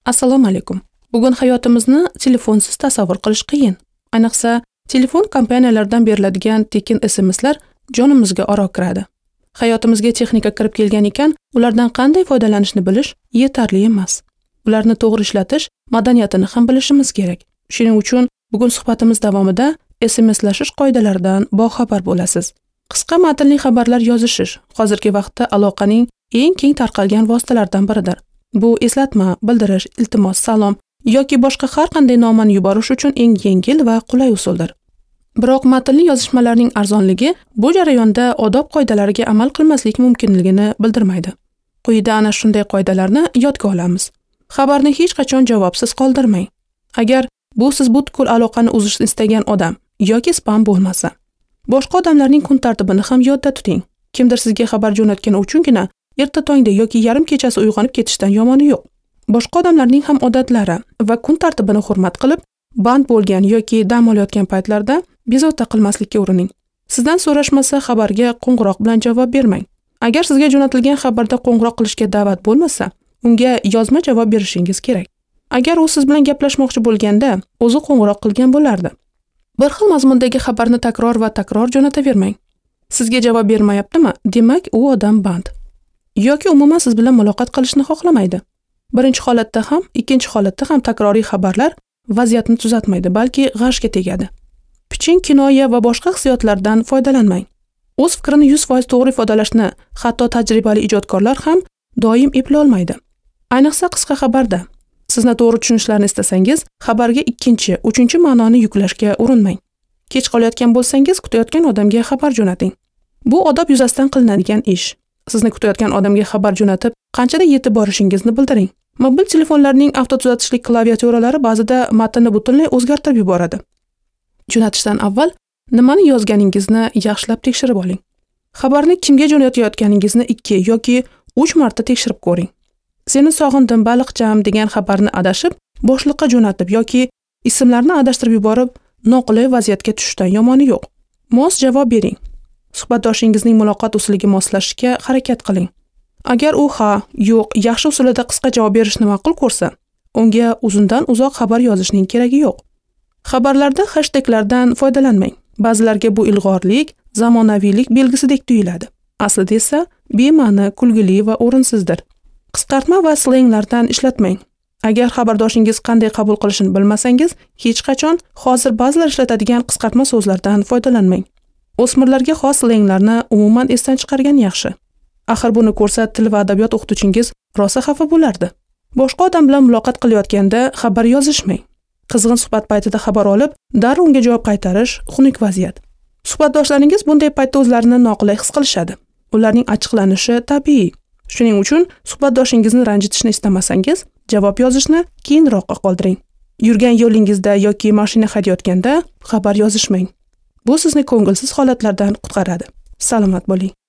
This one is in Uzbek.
Assalomu alaykum. Bugun hayotimizni telefonsiz tasavvur qilish qiyin. Ayniqsa, telefon kompaniyalardan beriladigan tekin SMSlar jonimizga oro kiradi. Hayotimizga texnika kirib kelgan ekan, ulardan qanday foydalanishni bilish yetarli emas. Ularni to'g'ri ishlatish madaniyatini ham bilishimiz kerak. Shuning uchun bugun suhbatimiz davomida SMSlashish qoidalaridan boxabar bo'lasiz. Qisqa matnli xabarlar yozishish hozirgi vaqtda aloqaning eng keng tarqalgan vositalaridan biridir. Bu eslatma, bildirish, iltimos, salom yoki boshqa har qanday nomani yuborish uchun eng yengil va qulay usuldir. Biroq matnli yozishmalarning arzonligi bu jarayonda odob qoidalariga amal qilmaslik mumkinligini bildirmaydi. Quyida ana shunday qoidalarni yodga olamiz. Xabarni hech qachon javobsiz qoldirmang. Agar bu siz butkul aloqani uzishni istagan odam yoki spam bo'lmasa. Boshqa odamlarning kun tartibini ham yodda tuting. Kimdir sizga xabar jo'natgani uchungina erta tongda yoki yarim kechasi uyg'onib ketishdan yomoni yo'q. Boshqa odamlarning ham odatlari va kun tartibini hurmat qilib, band bo'lgan yoki dam olayotgan paytlarda bezovta qilmaslikka urining. Sizdan so'rashmasa xabarga qo'ng'iroq bilan javob bermang. Agar sizga jo'natilgan xabarda qo'ng'iroq qilishga da'vat bo'lmasa, unga yozma javob berishingiz kerak. Agar u siz bilan gaplashmoqchi bo'lganda, o'zi qo'ng'iroq qilgan bo'lardi. Bir xil mazmundagi xabarni takror va takror jo'natavermang. Sizga javob bermayaptimi? Demak, u odam band. Yoki umuman siz bilan muloqot qilishni xohlamaydi. Birinchi holatda ham, ikkinchi holatda ham takroriy xabarlar vaziyatni tuzatmaydi, balki g'ashga tegadi. Piching, kinoya va boshqa hissiyotlardan foydalanmang. O'z fikrini 100% to'g'ri ifodalashni hatto tajribali ijodkorlar ham doim eplay olmaydi. Ayniqsa qisqa xabarda. Sizni to'g'ri tushunishlarini istasangiz, xabarga ikkinchi, uchinchi ma'noni yuklashga urinmang. Kech qolayotgan bo'lsangiz, kutayotgan odamga xabar jo'nating. Bu odob yuzasidan qilinadigan ish. Sizni kutayotgan odamga xabar jo'natib, qanchada yetib borishingizni bildiring. Mobil telefonlarning avtotuzatishlik klaviaturalari ba'zida matnni butunlay o'zgartirib yuboradi. Jo'natishdan avval nimani yozganingizni yaxshilab tekshirib oling. Xabarni kimga jo'natayotganingizni 2 yoki 3 marta tekshirib ko'ring. Seni sog'indim, baliqcham degan xabarni adashib, boshliqqa jo'natib yoki ismlarni adashtirib yuborib, noqulay vaziyatga tushishdan yomoni yo'q. Mos javob bering. Suhbatdoshingizning muloqot usuliga moslashishga harakat qiling. Agar u ha, yo'q, yaxshi usulida qisqa javob berishni ma'qul ko'rsa, unga uzundan uzoq xabar yozishning keragi yo'q. Xabarlarda hashtaglardan foydalanmang. Ba'zilarga bu ilg'orlik, zamonaviylik belgisidek tuyuladi. Aslida esa bema'ni, kulgili va o'rinsizdir. Qisqartma va slenglardan ishlatmang. Agar xabardoshingiz qanday qabul qilishini bilmasangiz, hech qachon hozir ba'zilar ishlatadigan qisqartma so'zlardan foydalanmang. O'smirlarga xos slenglarni umuman esdan chiqargan yaxshi. Axir buni ko'rsa til va adabiyot o'qituvchingiz rosa xafa bo'lardi. Boshqa odam bilan muloqot qilayotganda xabar yozishmang. Qizg'in suhbat paytida xabar olib, darrov unga javob qaytarish xunuk vaziyat. Suhbatdoshlaringiz bunday paytda o'zlarini noqulay his qilishadi. Ularning achchiqlanishi tabiiy. Shuning uchun suhbatdoshingizni ranjitishni istamasangiz, javob yozishni keyinroqqa qoldiring. Yurgan yo'lingizda yoki mashina haydayotganda xabar yozishmang. Bu sizni ko'ngilsiz holatlardan qutqaradi. Salomat bo'ling.